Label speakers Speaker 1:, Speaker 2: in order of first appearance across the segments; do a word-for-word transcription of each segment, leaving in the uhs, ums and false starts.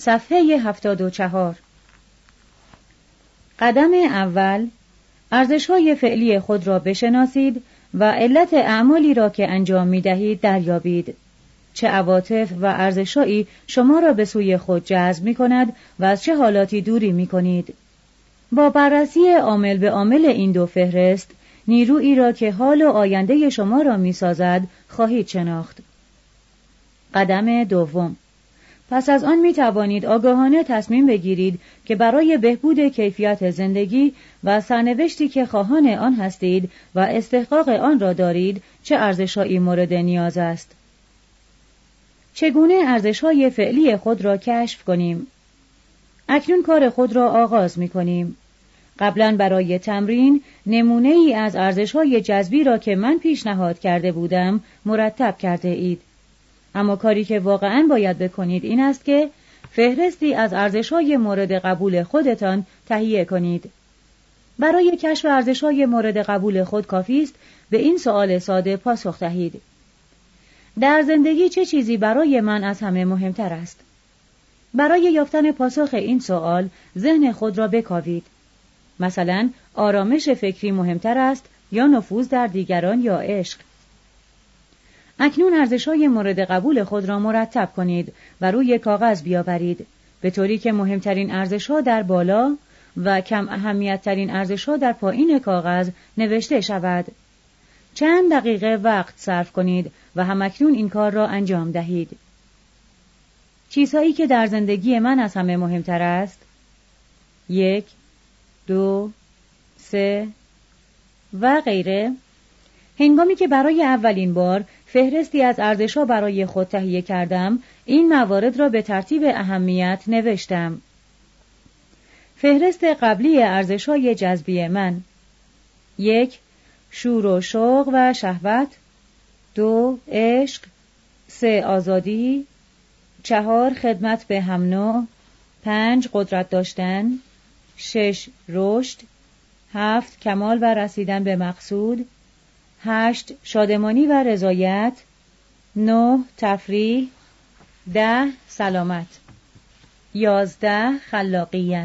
Speaker 1: صفحه هفتاد و چهار. قدم اول، ارزش‌های فعلی خود را بشناسید و علت اعمالی را که انجام می‌دهید دریابید. چه عواطف و ارزش‌هایی شما را به سوی خود جذب می‌کند و از چه حالاتی دوری می‌کنید. با بررسی عامل به عامل این دو فهرست، نیرویی را که حال و آینده شما را می‌سازد خواهید شناخت. قدم دوم، پس از آن می توانید آگاهانه تصمیم بگیرید که برای بهبود کیفیت زندگی و سرنوشتی که خواهان آن هستید و استحقاق آن را دارید چه ارزش‌هایی مورد نیاز است. چگونه ارزش‌های فعلی خود را کشف کنیم؟ اکنون کار خود را آغاز می کنیم. قبلا برای تمرین نمونه ای از ارزش‌های جذبی را که من پیشنهاد کرده بودم مرتب کرده اید. اما کاری که واقعاً باید بکنید این است که فهرستی از ارزش‌های مورد قبول خودتان تهیه کنید. برای کشف ارزش‌های مورد قبول خود کافی است به این سؤال ساده پاسخ دهید: در زندگی چه چیزی برای من از همه مهمتر است؟ برای یافتن پاسخ این سؤال ذهن خود را بکاوید. مثلا آرامش فکری مهمتر است یا نفوذ در دیگران یا عشق؟ اکنون ارزش‌های مورد قبول خود را مرتب کنید و روی کاغذ بیاورید، به طوری که مهمترین ارزش‌ها در بالا و کم اهمیت‌ترین ارزش‌ها در پایین کاغذ نوشته شود. چند دقیقه وقت صرف کنید و همکنون این کار را انجام دهید. چیزهایی که در زندگی من از همه مهمتر است: یک، دو، سه و غیره. هنگامی که برای اولین بار فهرستی از ارزش‌ها برای خود تهیه کردم، این موارد را به ترتیب اهمیت نوشتم. فهرست قبلی ارزش‌های جذبی من: یک، شور و شوق و شهوت. دو، عشق. سه، آزادی. چهار، خدمت به هم نوع. پنج، قدرت داشتن. شش، رشد. هفت، کمال و رسیدن به مقصود. هشت، شادمانی و رضایت. نه، تفریح. ده، سلامت. یازده، خلاقیت.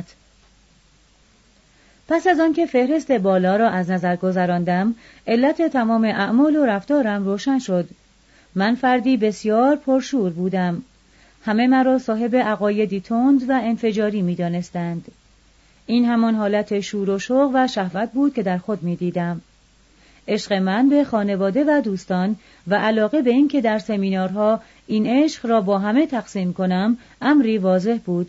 Speaker 1: پس از آن که فهرست بالا را از نظر گذراندم، علت تمام اعمال و رفتارم روشن شد. من فردی بسیار پرشور بودم. همه مرا صاحب عقایدی تند و انفجاری می دانستند. این همان حالت شور و شوق و شهوت بود که در خود می دیدم. عشق من به خانواده و دوستان و علاقه به این که در سمینارها این عشق را با همه تقسیم کنم امری واضح بود.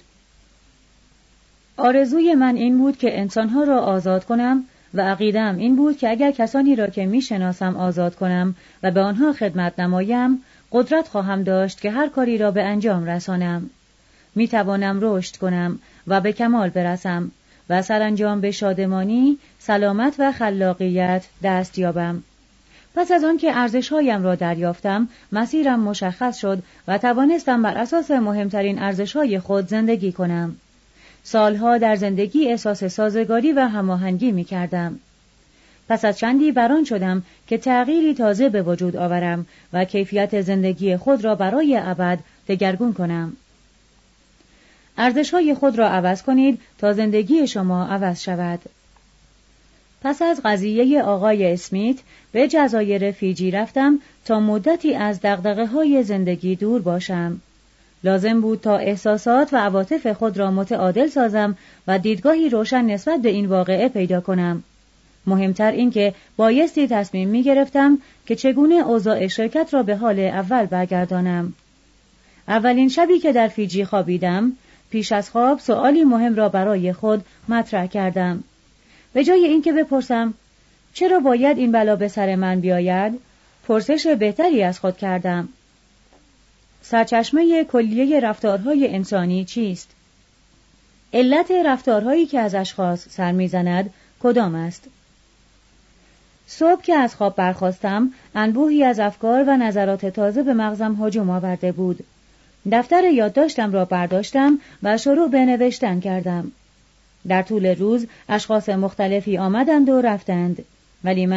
Speaker 1: آرزوی من این بود که انسانها را آزاد کنم و عقیده‌ام این بود که اگر کسانی را که می شناسم آزاد کنم و به آنها خدمت نمایم، قدرت خواهم داشت که هر کاری را به انجام رسانم. می توانم رشد کنم و به کمال برسم و سرانجام به شادمانی، سلامت و خلاقیت دست یابم. پس از آن که ارزش‌هایم را دریافتم، مسیرم مشخص شد و توانستم بر اساس مهمترین ارزش‌های خود زندگی کنم. سالها در زندگی احساس سازگاری و هماهنگی می کردم. پس از چندی بران شدم که تغییری تازه به وجود آورم و کیفیت زندگی خود را برای ابد دگرگون کنم. ارزش‌های خود را عوض کنید تا زندگی شما عوض شود. پس از قضیه آقای اسمیت به جزایر فیجی رفتم تا مدتی از دغدغه‌های زندگی دور باشم. لازم بود تا احساسات و عواطف خود را متعادل سازم و دیدگاهی روشن نسبت به این واقعه پیدا کنم. مهمتر این که بایستی تصمیم می گرفتم که چگونه اوضاع شرکت را به حال اول برگردانم. اولین شبی که در فیجی خوابیدم، پیش از خواب سؤالی مهم را برای خود مطرح کردم. به جای اینکه بپرسم چرا باید این بلا به سر من بیاید، پرسش بهتری از خود کردم: سرچشمه کلیه رفتارهای انسانی چیست؟ علت رفتارهایی که از اشخاص سر می‌زند کدام است؟ صبح که از خواب برخاستم، انبوهی از افکار و نظرات تازه به مغزم هجوم آورده بود. دفتر یادداشتم را برداشتم و شروع به نوشتن کردم. در طول روز اشخاص مختلفی آمدند و رفتند، ولی من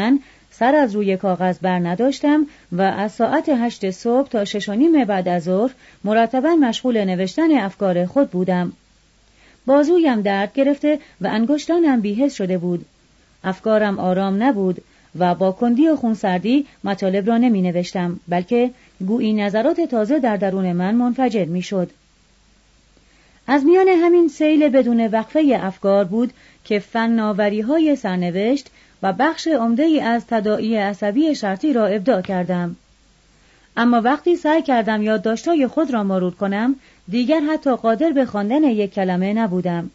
Speaker 1: سر از روی کاغذ بر نداشتم و از ساعت هشت صبح تا شش و نیم بعد از ظهر مرتباً مشغول نوشتن افکار خود بودم. بازویم درد گرفته و انگشتانم بی‌حس شده بود. افکارم آرام نبود و با کندی و خونسردی مطالب را نمی نوشتم، بلکه گویی نظرات تازه در درون من منفجر می شد. از میان همین سیل بدون وقفه افکار بود که فناوری‌های سرنوشت و بخش عمده‌ای از تداعی عصبی شرطی را ابداع کردم. اما وقتی سعی کردم یادداشت‌های خود را مرور کنم، دیگر حتی قادر به خواندن یک کلمه نبودم.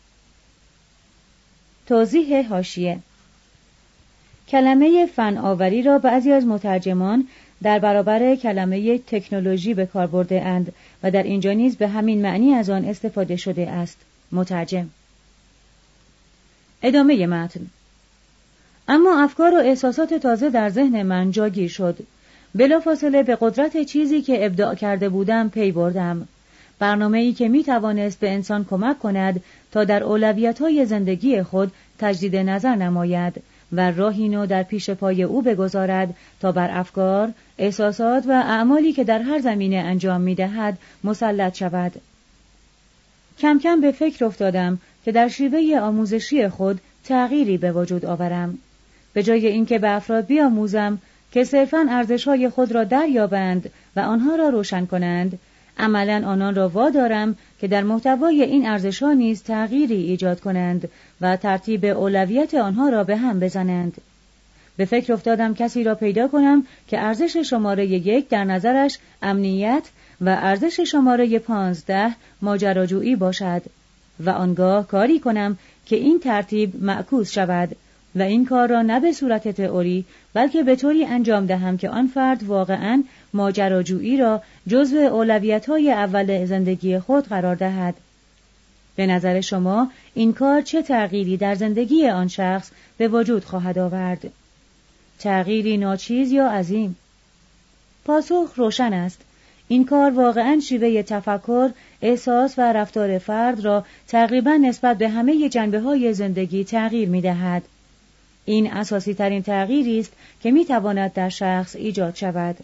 Speaker 1: توضیح حاشیه: کلمه فناوری را بعضی از مترجمان در برابر کلمه تکنولوژی به کار برده اند و در اینجا نیز به همین معنی از آن استفاده شده است. مترجم. ادامه متن. اما افکار و احساسات تازه در ذهن من جاگیر شد. بلافاصله به قدرت چیزی که ابداع کرده بودم پی بردم. برنامه‌ای که می توانست به انسان کمک کند تا در اولویت‌های زندگی خود تجدید نظر نماید و راهی نو در پیش پای او بگذارد تا بر افکار، احساسات و اعمالی که در هر زمینه انجام می‌دهد مسلط شود. کم کم به فکر افتادم که در شیوه آموزشی خود تغییری به وجود آورم. به جای اینکه به افراد بیاموزم که صرفاً ارزش‌های خود را دریابند و آنها را روشن کنند، عملاً آنان را وادارم که در محتوای این ارزش‌ها نیز تغییری ایجاد کنند و ترتیب اولویت آنها را به هم بزنند. به فکر افتادم کسی را پیدا کنم که ارزش شماره یک در نظرش امنیت و ارزش شماره پانزده ماجراجویی باشد و آنگاه کاری کنم که این ترتیب معکوس شود و این کار را نه به صورت تئوری بلکه به طوری انجام دهم که آن فرد واقعاً ماجراجویی را جزو اولویت‌های اول زندگی خود قرار دهد. به نظر شما این کار چه تغییری در زندگی آن شخص به وجود خواهد آورد؟ تغییری ناچیز یا عظیم؟ پاسخ روشن است. این کار واقعاً شیوه تفکر، احساس و رفتار فرد را تقریباً نسبت به همه جنبه‌های زندگی تغییر می‌دهد. این اساسی ترین تغییری است که می‌تواند در شخص ایجاد شود.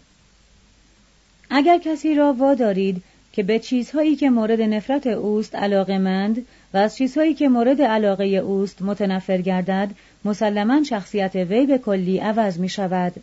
Speaker 1: اگر کسی را وادارید که به چیزهایی که مورد نفرت اوست علاقه‌مند و از چیزهایی که مورد علاقه اوست متنفر گردد، مسلماً شخصیت وی به کلی عوض می شود.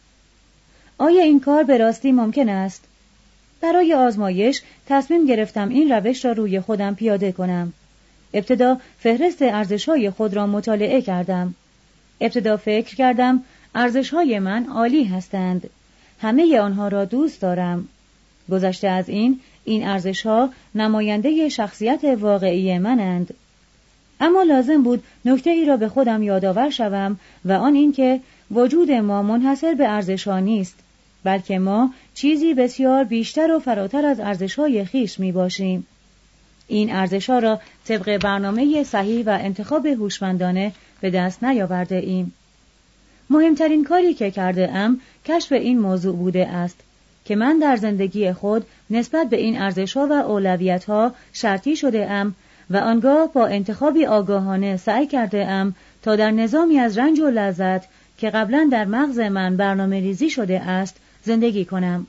Speaker 1: آیا این کار به راستی ممکن است؟ برای آزمایش تصمیم گرفتم این روش را روی خودم پیاده کنم. ابتدا فهرست ارزش‌های خود را مطالعه کردم. ابتدا فکر کردم ارزش‌های من عالی هستند. همه آنها را دوست دارم. گذشته از این، این ارزش‌ها نماینده شخصیت واقعی منند. اما لازم بود نکته ای را به خودم یادآور شوم و آن این که وجود ما منحصر به ارزش‌ها نیست، بلکه ما چیزی بسیار بیشتر و فراتر از ارزش‌های خویش می‌باشیم. این ارزش‌ها را طبق برنامه صحیح و انتخاب هوشمندانه به دست نیاورده ایم. مهمترین کاری که کرده ام کشف این موضوع بوده است که من در زندگی خود نسبت به این ارزش‌ها و اولویت‌ها شرطی شده ام و آنگاه با انتخابی آگاهانه سعی کرده ام تا در نظامی از رنج و لذت که قبلا در مغز من برنامه ریزی شده است زندگی کنم.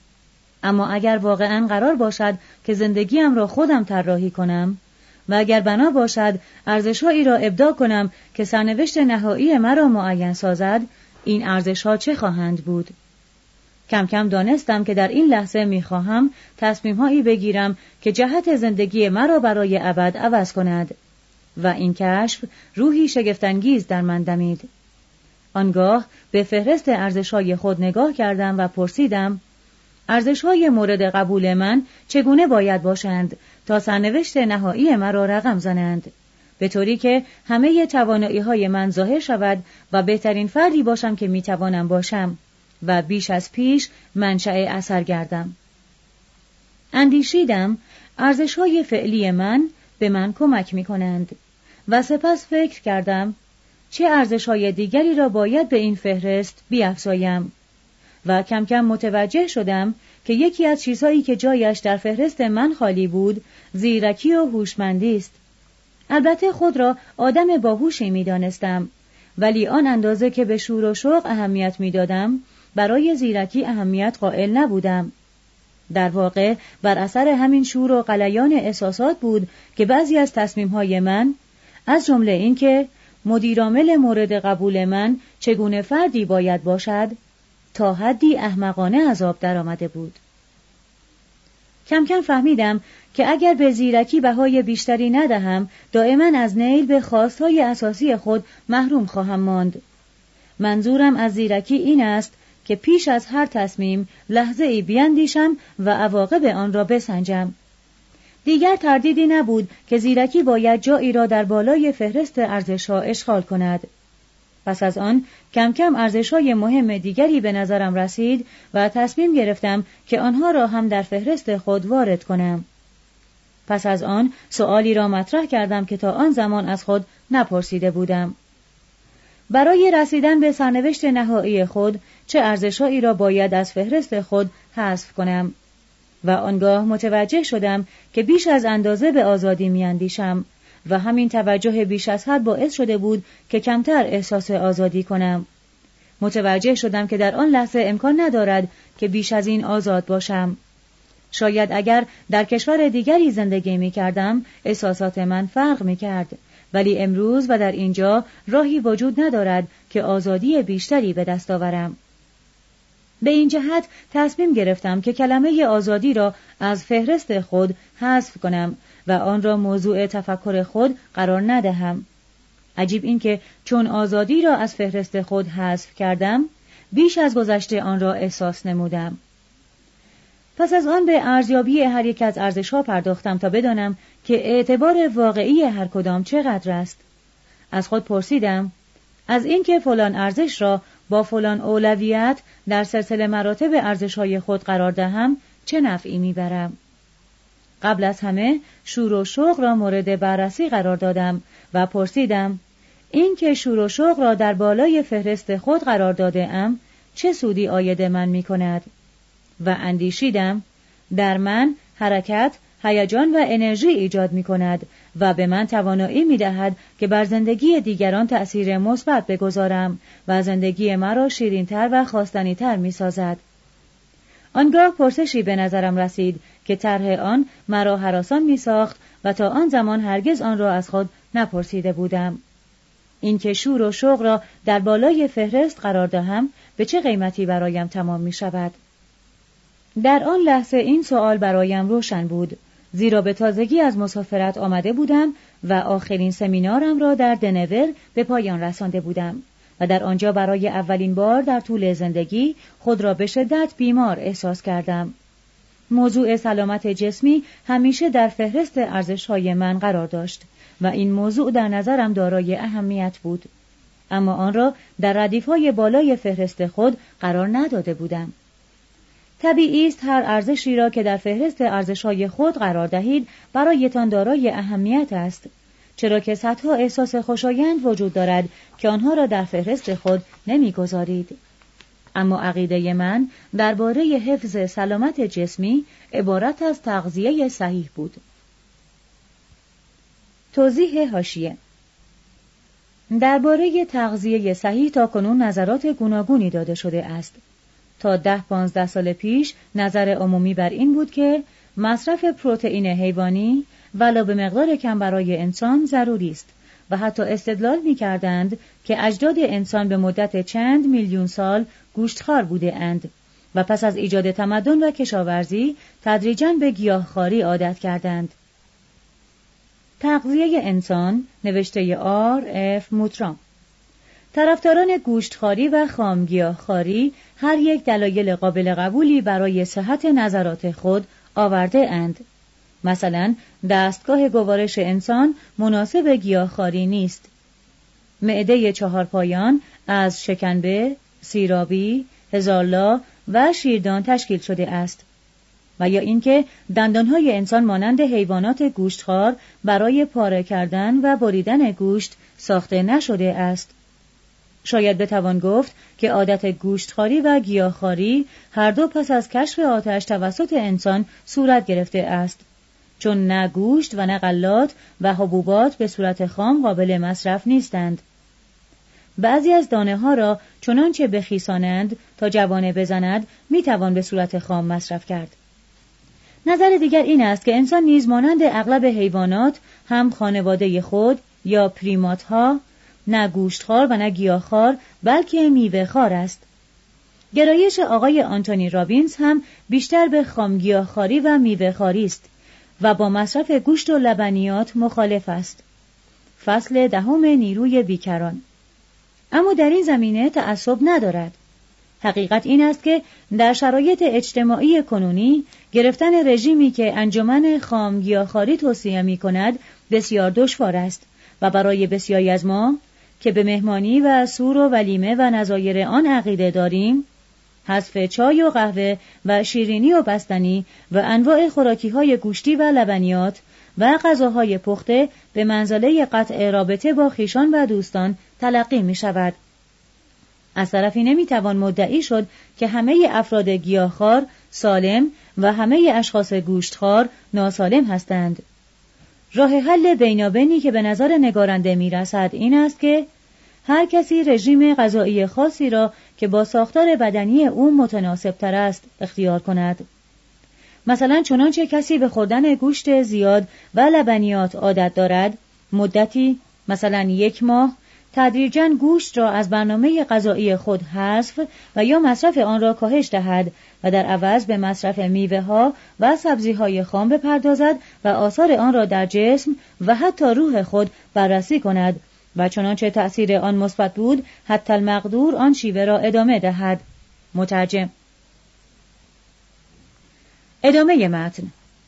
Speaker 1: اما اگر واقعاً قرار باشد که زندگیم را خودم طراحی کنم و اگر بنا باشد ارزش‌هایی را ابداع کنم که سرنوشت نهایی مرا معین سازد، این ارزش‌ها چه خواهند بود؟ کم کم دانستم که در این لحظه می‌خواهم تصمیم‌هایی بگیرم که جهت زندگی مرا برای ابد عوض کند و این کشف روحی شگفت‌انگیز در من دمید. آنگاه به فهرست ارزش‌های خود نگاه کردم و پرسیدم: ارزش‌های مورد قبول من چگونه باید باشند تا سرنوشت نهایی مرا رقم زنند، به طوری که همه توانایی‌های من ظاهر شود و بهترین فردی باشم که می‌توانم باشم و بیش از پیش منشأ اثر گردم. اندیشیدم ارزش‌های فعلی من به من کمک می‌کنند و سپس فکر کردم چه ارزش‌های دیگری را باید به این فهرست بیفزایم و کم کم متوجه شدم که یکی از چیزهایی که جایش در فهرست من خالی بود زیرکی و هوشمندی است. البته خود را آدم باهوشی می‌دانستم ولی آن اندازه که به شور و شوق اهمیت می‌دادم، برای زیرکی اهمیت قائل نبودم. در واقع بر اثر همین شور و غلیان احساسات بود که بعضی از تصمیم‌های من، از جمله این که مدیرعامل مورد قبول من چگونه فردی باید باشد، تا حدی احمقانه از آب درآمده بود. کم کم فهمیدم که اگر به زیرکی بهای بیشتری ندهم، دائما از نیل به خواستهای اساسی خود محروم خواهم ماند. منظورم از زیرکی این است که پیش از هر تصمیم لحظه ای بیندیشم و عواقب آن را بسنجم. دیگر تردیدی نبود که زیرکی باید جایی را در بالای فهرست ارزش‌ها اشغال کند. پس از آن کم کم ارزش‌های مهم دیگری به نظرم رسید و تصمیم گرفتم که آنها را هم در فهرست خود وارد کنم. پس از آن سؤالی را مطرح کردم که تا آن زمان از خود نپرسیده بودم. برای رسیدن به سرنوشت نهایی خود چه ارزش‌هایی را باید از فهرست خود حذف کنم؟ و آنگاه متوجه شدم که بیش از اندازه به آزادی می‌اندیشم و همین توجه بیش از حد باعث شده بود که کمتر احساس آزادی کنم. متوجه شدم که در آن لحظه امکان ندارد که بیش از این آزاد باشم. شاید اگر در کشور دیگری زندگی می‌کردم احساسات من فرق می‌کرد، ولی امروز و در اینجا راهی وجود ندارد که آزادی بیشتری به دست آورم. به این جهت تصمیم گرفتم که کلمه آزادی را از فهرست خود حذف کنم و آن را موضوع تفکر خود قرار ندهم. عجیب این که چون آزادی را از فهرست خود حذف کردم، بیش از گذشته آن را احساس نمودم. پس از آن به ارزیابی هر یک از ارزش‌ها پرداختم تا بدانم که اعتبار واقعی هر کدام چقدر است. از خود پرسیدم، از اینکه فلان ارزش را با فلان اولویت در سلسله مراتب ارزش‌های خود قرار دهم چه نفعی میبرم؟ قبل از همه شور و شوق را مورد بررسی قرار دادم و پرسیدم، این که شور و شوق را در بالای فهرست خود قرار داده ام چه سودی عاید من می کند؟ و اندیشیدم، در من حرکت، هیجان و انرژی ایجاد می کند و به من توانایی می دهد که بر زندگی دیگران تأثیر مثبت بگذارم و زندگی مرا شیرین‌تر و خواستنی‌تر می سازد. آنگاه پرسشی به نظرم رسید که طرح آن مرا هراسان می ساخت و تا آن زمان هرگز آن را از خود نپرسیده بودم. این که شور و شوق را در بالای فهرست قرار دهم به چه قیمتی برایم تمام می شود؟ در آن لحظه این سوال برایم روشن بود، زیرا به تازگی از مسافرت آمده بودم و آخرین سمینارم را در دنور به پایان رسانده بودم و در آنجا برای اولین بار در طول زندگی خود را به شدت بیمار احساس کردم. موضوع سلامت جسمی همیشه در فهرست ارزش‌های من قرار داشت و این موضوع در نظرم دارای اهمیت بود، اما آن را در ردیف‌های بالای فهرست خود قرار نداده بودم. طبیعی است هر ارزشی را که در فهرست ارزش‌های خود قرار دهید برایتان دارای اهمیت است، چرا که صدها احساس خوشایند وجود دارد که آنها را در فهرست خود نمی‌گذارید. اما عقیده من درباره حفظ سلامت جسمی عبارت از تغذیه صحیح بود. توضیح حاشیه: درباره تغذیه صحیح تاکنون نظرات گوناگونی داده شده است. تا ده پانزده سال پیش نظر عمومی بر این بود که مصرف پروتئین حیوانی ولو به مقدار کم برای انسان ضروری است و حتی استدلال می‌کردند که اجداد انسان به مدت چند میلیون سال گوشتخوار بوده اند و پس از ایجاد تمدن و کشاورزی تدریجاً به گیاهخواری عادت کردند. تغذیه انسان، نوشته آر اف موترام. طرفداران گوشتخواری و خامگیاهخواری هر یک دلایل قابل قبولی برای صحت نظرات خود آورده اند. مثلا دستگاه گوارش انسان مناسب گیاهخواری نیست. معده چهارپایان از شکنبه، سیرابی، هزارلا و شیردان تشکیل شده است. و یا اینکه دندانهای انسان مانند حیوانات گوشتخوار برای پاره کردن و بریدن گوشت ساخته نشده است. شاید بتوان گفت که عادت گوشتخواری و گیاهخواری هر دو پس از کشف آتش توسط انسان صورت گرفته است، چون نه گوشت و نه غلات و حبوبات به صورت خام قابل مصرف نیستند. بعضی از دانه ها را چنانچه بخیسانند تا جوانه بزند میتوان به صورت خام مصرف کرد. نظر دیگر این است که انسان نیز مانند اغلب حیوانات هم خانواده خود یا پریمات ها نه گوشتخوار و نه گیاهخوار بلکه میوه‌خوار است. گرایش آقای آنتونی رابینز هم بیشتر به خامگیاهخواری و میوه‌خواری است و با مصرف گوشت و لبنیات مخالف است. فصل دهم نیروی بیکران. اما در این زمینه تعصب ندارد. حقیقت این است که در شرایط اجتماعی کنونی گرفتن رژیمی که انجمن خامگیاهخواری توصیه می کند بسیار دشوار است و برای بسیاری از ما که به مهمانی و سور و ولیمه و نظایر آن عقیده داریم، حذف چای و قهوه و شیرینی و بستنی و انواع خوراکی‌های گوشتی و لبنیات و غذاهای پخته به منزله قطع رابطه با خویشان و دوستان تلقی می شود. از طرفی نمی توان مدعی شد که همه افراد گیاهخوار سالم و همه اشخاص گوشتخوار ناسالم هستند. راه حل بینابینی که به نظر نگارنده می رسد این است که هر کسی رژیم غذایی خاصی را که با ساختار بدنی او متناسب تر است اختیار کند. مثلا چنانچه کسی به خوردن گوشت زیاد و لبنیات عادت دارد، مدتی مثلا یک ماه تدریجاً گوشت را از برنامه غذایی خود حذف و یا مصرف آن را کاهش دهد و در عوض به مصرف میوه‌ها و سبزی‌های خام بپردازد و آثار آن را در جسم و حتی روح خود بررسی کند و چنانچه تأثیر آن مثبت بود حتی المقدور آن شیوه را ادامه دهد. مترجم. ادامه متن.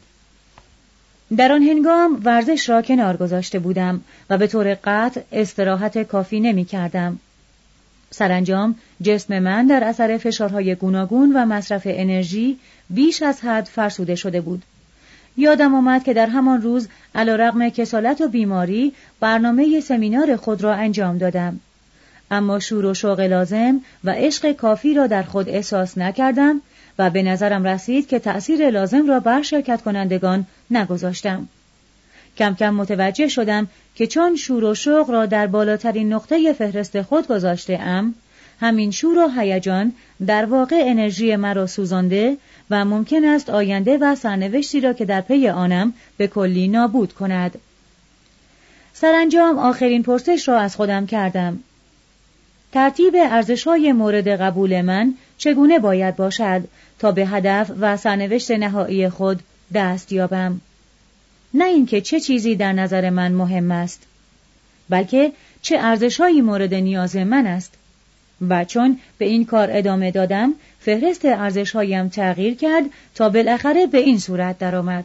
Speaker 1: در آن هنگام ورزش را کنار گذاشته بودم و به طور قطع استراحت کافی نمی کردم. سرانجام جسم من در اثر فشارهای گوناگون و مصرف انرژی بیش از حد فرسوده شده بود. یادم آمد که در همان روز علیرغم کسالت و بیماری برنامه سمینار خود را انجام دادم. اما شور و شوق لازم و عشق کافی را در خود احساس نکردم و به نظرم رسید که تأثیر لازم را بر شرکت کنندگان نگذاشتم. کم کم متوجه شدم که چون شور و شوق را در بالاترین نقطه فهرست خود گذاشته ام، همین شور و هیجان در واقع انرژی مرا سوزانده و ممکن است آینده و سرنوشتی را که در پی آنم به کلی نابود کند. سرانجام آخرین پرسش را از خودم کردم. ترتیب ارزش‌های مورد قبول من چگونه باید باشد تا به هدف و سرنوشت نهایی خود دست یابم؟ نه اینکه چه چیزی در نظر من مهم است، بلکه چه ارزش‌هایی مورد نیاز من است. و چون به این کار ادامه دادم، فهرست ارزش‌هایم تغییر کرد تا بالاخره به این صورت درآمد.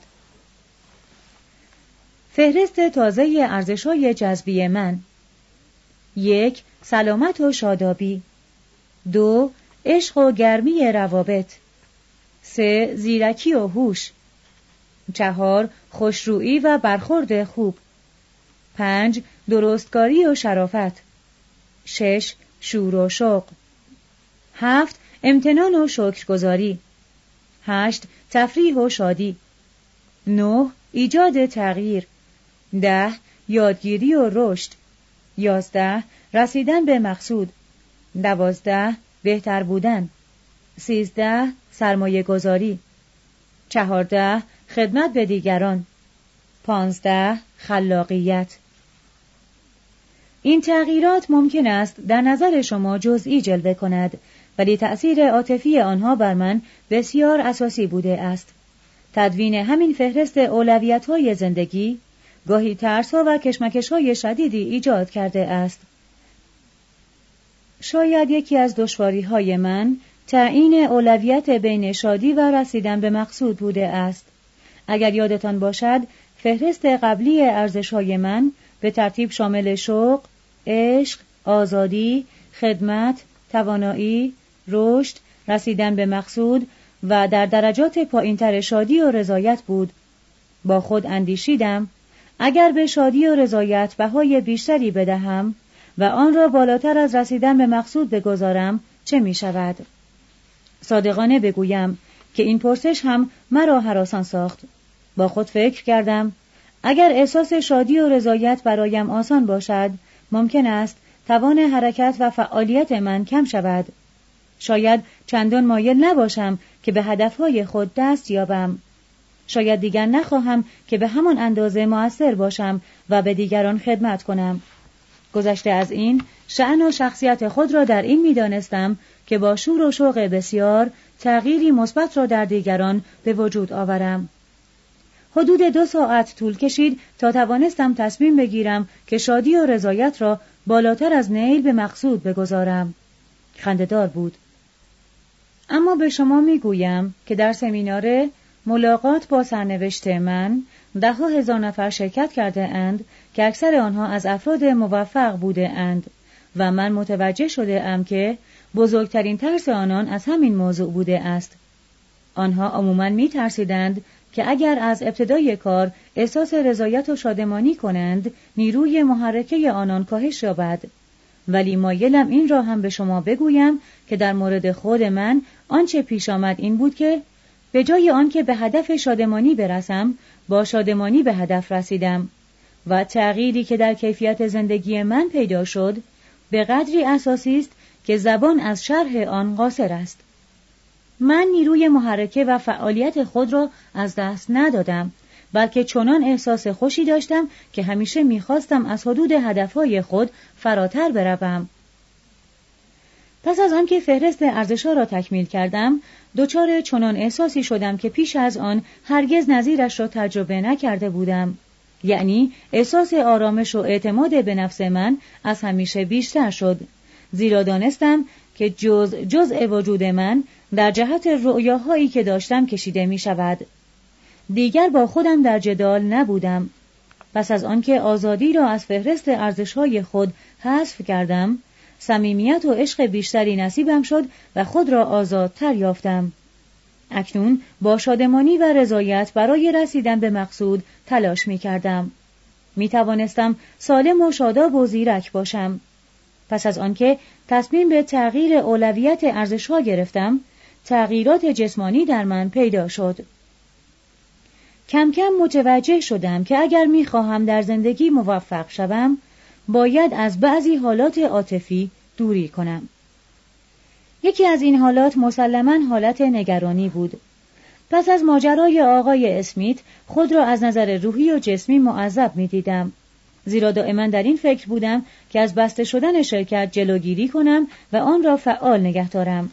Speaker 1: فهرست تازه ارزش‌های جذبی من: یک، سلامت و شادابی. دو، عشق و گرمی روابط. سه، زیرکی و هوش. چهار، خوشرویی و برخورد خوب. پنج، درستکاری و شرافت. شش، شور و شوق. هفت، امتنان و شکرگزاری. هشت، تفریح و شادی. نه، ایجاد تغییر. ده، یادگیری و رشد. یازده، رسیدن به مقصود. دوازده، بهتر بودن. سیزده، سرمایه گذاری. چهارده، خدمت به دیگران. پانزده، خلاقیت. این تغییرات ممکن است در نظر شما جزئی جلوه کند، ولی تأثیر عاطفی آنها بر من بسیار اساسی بوده است. تدوین همین فهرست اولویت‌های زندگی گاهی ترس‌ها و کشمکش‌های شدیدی ایجاد کرده است. شاید یکی از دشواری‌های من تعیین اولویت بین شادی و رسیدن به مقصود بوده است. اگر یادتان باشد، فهرست قبلی ارزش‌های من به ترتیب شامل شوق، عشق، آزادی، خدمت، توانایی، رشد، رسیدن به مقصود و در درجات پایین‌تر شادی و رضایت بود. با خود اندیشیدم اگر به شادی و رضایت بهای بیشتری بدهم و آن را بالاتر از رسیدن به مقصود بگذارم چه می شود؟ صادقانه بگویم که این پرسش هم مرا هراسان ساخت. با خود فکر کردم اگر احساس شادی و رضایت برایم آسان باشد، ممکن است توان حرکت و فعالیت من کم شود. شاید چندان مایل نباشم که به هدفهای خود دست یابم. شاید دیگر نخواهم که به همان اندازه مؤثر باشم و به دیگران خدمت کنم. گذشته از این، شأن و شخصیت خود را در این می‌دانستم که با شور و شوق بسیار تغییری مثبت را در دیگران به وجود آورم. حدود دو ساعت طول کشید تا توانستم تصمیم بگیرم که شادی و رضایت را بالاتر از نیل به مقصود بگذارم. خنده‌دار بود. اما به شما میگویم که در سمینار ملاقات با سرنوشت من ده ها هزار نفر شرکت کرده اند که اکثر آنها از افراد موفق بوده اند و من متوجه شده ام که بزرگترین ترس آنان از همین موضوع بوده است. آنها عموماً می ترسیدند که اگر از ابتدای کار احساس رضایت و شادمانی کنند، نیروی محرکه آنان کاهش یابد. ولی مایلم این را هم به شما بگویم که در مورد خود من آنچه پیش آمد این بود که به جای آنکه به هدف شادمانی برسم، با شادمانی به هدف رسیدم و تغییری که در کیفیت زندگی من پیدا شد به قدری اساسی است که زبان از شرح آن قاصر است. من نیروی محرکه و فعالیت خود را از دست ندادم، بلکه چنان احساس خوشی داشتم که همیشه می‌خواستم از حدود هدفهای خود فراتر بروم. پس از آن که فهرست ارزش‌ها را تکمیل کردم، دچار چنان احساسی شدم که پیش از آن هرگز نظیرش را تجربه نکرده بودم. یعنی احساس آرامش و اعتماد به نفس من از همیشه بیشتر شد، زیرا دانستم که جز جزء وجود من در جهت رؤیاهایی که داشتم کشیده می شود. دیگر با خودم در جدال نبودم. پس از آنکه آزادی را از فهرست ارزش‌های خود حذف کردم، صمیمیت و عشق بیشتری نصیبم شد و خود را آزادتر یافتم. اکنون با شادمانی و رضایت برای رسیدن به مقصود تلاش می کردم. می توانستم سالم و شاداب و زیرک باشم. پس از آنکه تصمیم به تغییر اولویت ارزش‌ها گرفتم، تغییرات جسمانی در من پیدا شد. کم کم متوجه شدم که اگر می خواهم در زندگی موفق شوم، باید از بعضی حالات عاطفی دوری کنم. یکی از این حالات مسلماً حالت نگرانی بود. پس از ماجرای آقای اسمیت خود را از نظر روحی و جسمی معذب می دیدم، زیرا دائما در این فکر بودم که از بسته شدن شرکت جلوگیری کنم و آن را فعال نگه دارم.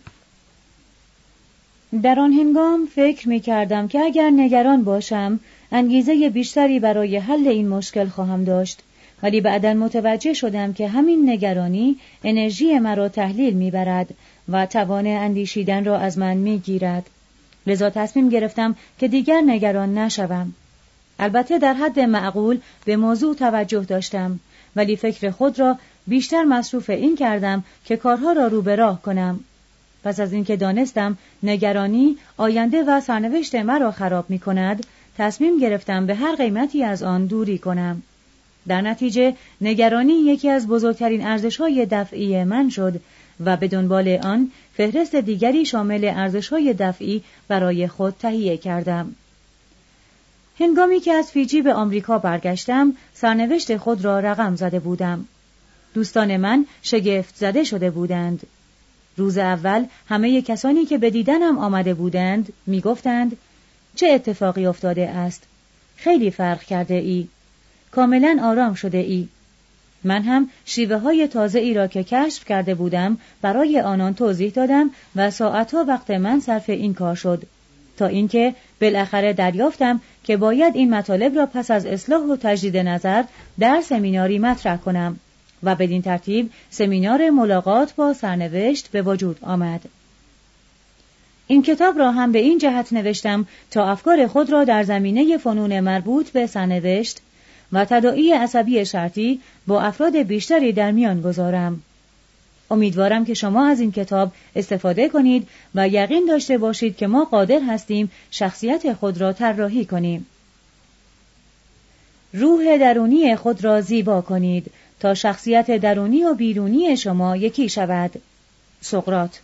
Speaker 1: در آن هنگام فکر می کردم که اگر نگران باشم انگیزه بیشتری برای حل این مشکل خواهم داشت، ولی بعداً متوجه شدم که همین نگرانی انرژی مرا تحلیل می برد و توان اندیشیدن را از من می گیرد. لذا تصمیم گرفتم که دیگر نگران نشوم. البته در حد معقول به موضوع توجه داشتم، ولی فکر خود را بیشتر مصروف این کردم که کارها را رو به راه کنم. پس از اینکه دانستم نگرانی آینده و سرنوشت مرا خراب می کند، تصمیم گرفتم به هر قیمتی از آن دوری کنم. در نتیجه نگرانی یکی از بزرگترین ارزش‌های دفعی من شد و به دنبال آن فهرست دیگری شامل ارزش‌های دفعی برای خود تهیه کردم. هنگامی که از فیجی به آمریکا برگشتم، سرنوشت خود را رقم زده بودم. دوستان من شگفت زده شده بودند. روز اول همه کسانی که به دیدنم آمده بودند می گفتند چه اتفاقی افتاده است؟ خیلی فرق کرده ای. کاملا آرام شده ای. من هم شیوه های تازه ای را که کشف کرده بودم برای آنان توضیح دادم و ساعتها وقت من صرف این کار شد، تا اینکه بالاخره دریافتم که باید این مطالب را پس از اصلاح و تجدید نظر در سمیناری مطرح کنم و بدین ترتیب سمینار ملاقات با سرنوشت به وجود آمد. این کتاب را هم به این جهت نوشتم تا افکار خود را در زمینه فنون مربوط به سرنوشت و تداعی عصبی شرطی با افراد بیشتری در میان گذارم. امیدوارم که شما از این کتاب استفاده کنید و یقین داشته باشید که ما قادر هستیم شخصیت خود را طراحی کنیم. روح درونی خود را زیبا کنید تا شخصیت درونی و بیرونی شما یکی شود. سقراط.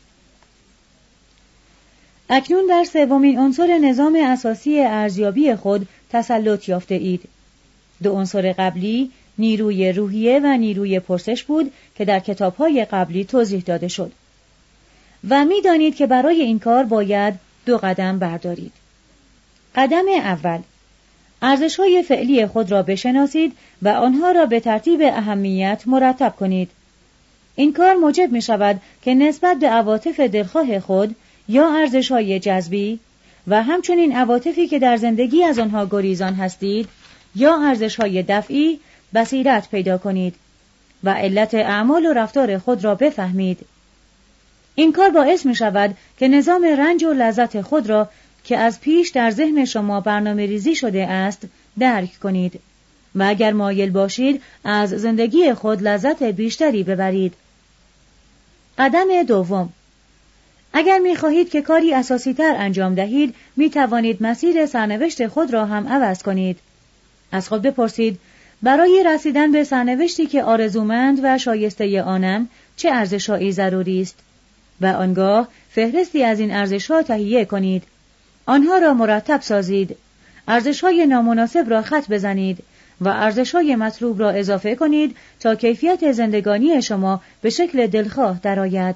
Speaker 1: اکنون بر سومین عنصر نظام اساسی ارزیابی خود تسلط یافته اید. دو عنصر قبلی نیروی روحیه و نیروی پرسش بود که در کتاب‌های قبلی توضیح داده شد. و می‌دانید که برای این کار باید دو قدم بردارید. قدم اول، ارزش‌های فعلی خود را بشناسید و آنها را به ترتیب اهمیت مرتب کنید. این کار موجب می‌شود که نسبت به عواطف دلخواه خود یا ارزش‌های جذبی و همچنین عواطفی که در زندگی از آنها گریزان هستید یا ارزش‌های دفعی بصیرت پیدا کنید و علت اعمال و رفتار خود را بفهمید. این کار باعث می‌شود که نظام رنج و لذت خود را که از پیش در ذهن شما برنامه ریزی شده است درک کنید و اگر مایل باشید از زندگی خود لذت بیشتری ببرید. قدم دوم، اگر می‌خواهید که کاری اساسی‌تر انجام دهید می‌توانید مسیر سرنوشت خود را هم عوض کنید. از خود بپرسید برای رسیدن به سرنوشتی که آرزومند و شایسته آنم چه ارزش‌هایی ضروری است و آنگاه فهرستی از این ارزش‌ها تهیه کنید. آنها را مرتب سازید. ارزش‌های نامناسب را خط بزنید و ارزش‌های مطلوب را اضافه کنید تا کیفیت زندگانی شما به شکل دلخواه درآید.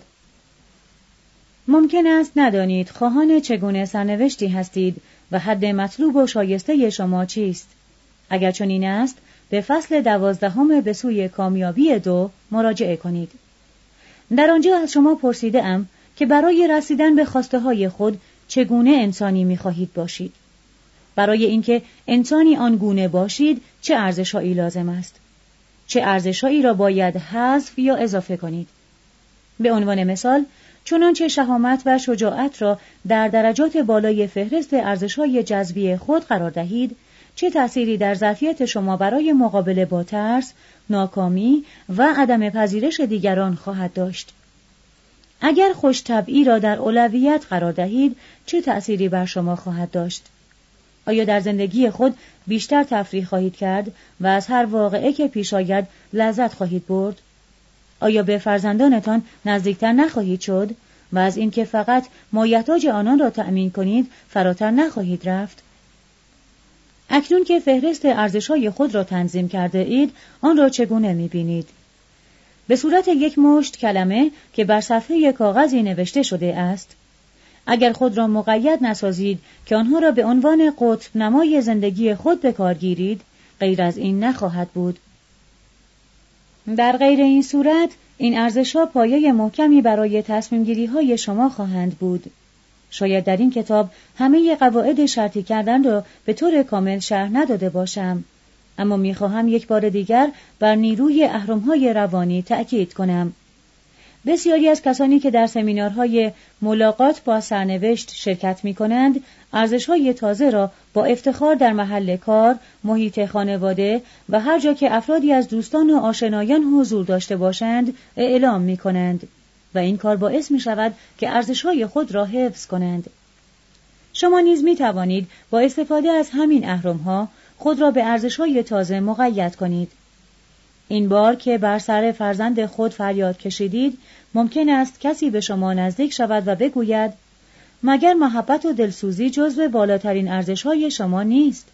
Speaker 1: ممکن است ندانید خواهان چگونه سرنوشتی هستید و حد مطلوب و شایسته شما چیست. اگر چنین است، به فصل دوازدهم به سوی کامیابی دو مراجعه کنید. در آنجا از شما پرسیده ام که برای رسیدن به خواسته های خود چگونه انسانی می خواهید باشید. برای اینکه انسانی آنگونه باشید چه ارزش‌هایی لازم است؟ چه ارزش‌هایی را باید حذف یا اضافه کنید؟ به عنوان مثال، چنانچه شهامت و شجاعت را در درجات بالای فهرست ارزش‌های جذبی خود قرار دهید، چه تأثیری در ظرفیت شما برای مقابله با ترس، ناکامی و عدم پذیرش دیگران خواهد داشت؟ اگر خوش‌طبعی را در اولویت قرار دهید، چه تأثیری بر شما خواهد داشت؟ آیا در زندگی خود بیشتر تفریح خواهید کرد و از هر واقعه که پیش آید لذت خواهید برد؟ آیا به فرزندانتان نزدیکتر نخواهید شد و از اینکه فقط مایحتاج آنان را تأمین کنید فراتر نخواهید رفت؟ اکنون که فهرست ارزش‌های خود را تنظیم کرده اید، آن را چگونه می‌بینید؟ به صورت یک مشت کلمه که بر صفحه کاغذی نوشته شده است. اگر خود را مقید نسازید که آنها را به عنوان قطب نمای زندگی خود به کار گیرید، غیر از این نخواهد بود. در غیر این صورت، این ارزش‌ها پایه محکمی برای تصمیم‌گیری‌های شما خواهند بود. شاید در این کتاب همه قواعد شرطی کردن را به طور کامل شرح نداده باشم، اما می‌خواهم یک بار دیگر بر نیروی اهرم‌های روانی تأکید کنم. بسیاری از کسانی که در سمینارهای ملاقات با سرنوشت شرکت می‌کنند، ارزش‌های تازه را با افتخار در محل کار، محیط خانواده و هر جا که افرادی از دوستان و آشنایان حضور داشته باشند، اعلام می‌کنند و این کار باعث می‌شود که ارزش‌های خود را حفظ کنند. شما نیز می‌توانید با استفاده از همین اهرم‌ها خود را به ارزش‌های تازه مقید کنید. این بار که بر سر فرزند خود فریاد کشیدید، ممکن است کسی به شما نزدیک شود و بگوید مگر محبت و دلسوزی جزو بالاترین ارزش‌های شما نیست؟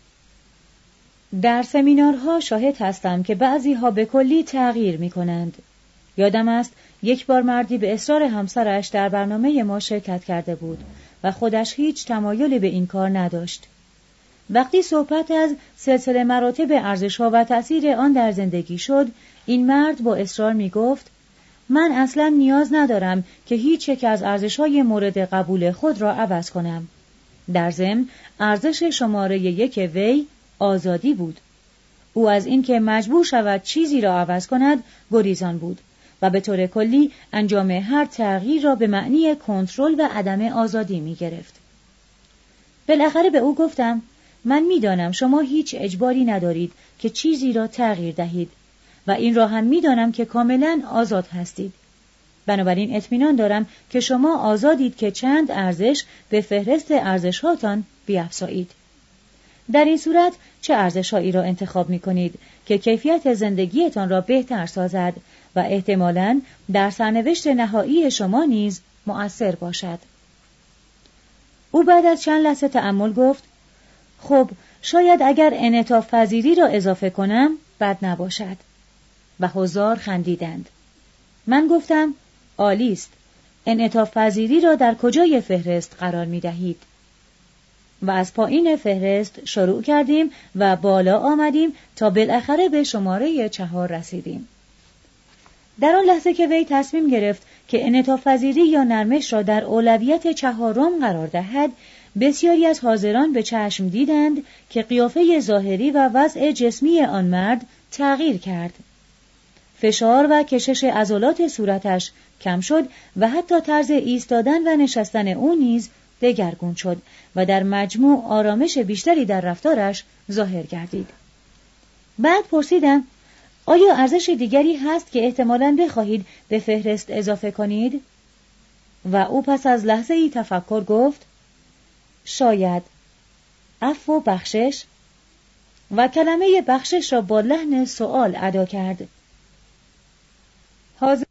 Speaker 1: در سمینارها شاهد هستم که بعضی‌ها به کلی تغییر می‌کنند. یادم است یک بار مردی به اصرار همسرش در برنامه ما شرکت کرده بود و خودش هیچ تمایلی به این کار نداشت. وقتی صحبت از سلسله مراتب ارزش‌ها و تأثیر آن در زندگی شد، این مرد با اصرار می گفت من اصلاً نیاز ندارم که هیچ یک از ارزش‌های مورد قبول خود را عوض کنم. در ضمن ارزش شماره یک وی آزادی بود. او از اینکه مجبور شود چیزی را عوض کند گریزان بود و به طور کلی انجام هر تغییر را به معنی کنترل و عدم آزادی می گرفت. بالاخره به او گفتم من می‌دانم شما هیچ اجباری ندارید که چیزی را تغییر دهید و این را هم می‌دانم که کاملاً آزاد هستید. بنابراین اطمینان دارم که شما آزادید که چند ارزش به فهرست ارزش‌هاتان بیفزایید. در این صورت چه ارزش‌هایی را انتخاب می‌کنید که کیفیت زندگیتان را بهتر سازد و احتمالاً در سرنوشت نهایی شما نیز مؤثر باشد؟ او بعد از چند لحظه تأمل گفت خب شاید اگر انعطاف پذیری را اضافه کنم بد نباشد. و حضار خندیدند. من گفتم عالی است. انعطاف پذیری را در کجای فهرست قرار می دهید؟ و از پایین فهرست شروع کردیم و بالا آمدیم تا بالاخره به شماره چهار رسیدیم. در آن لحظه که وی تصمیم گرفت که انعطاف پذیری یا نرمش را در اولویت چهارم قرار دهد، بسیاری از حاضران به چشم دیدند که قیافه ظاهری و وضع جسمی آن مرد تغییر کرد. فشار و کشش عضلات صورتش کم شد و حتی طرز ایستادن و نشستن او نیز دگرگون شد و در مجموع آرامش بیشتری در رفتارش ظاهر گردید. بعد پرسیدم آیا ارزش دیگری هست که احتمالاً بخواهید به فهرست اضافه کنید؟ و او پس از لحظه ای تفکر گفت شاید عفو و بخشش، و کلمه بخشش را با لحن سؤال ادا کرد. حاضر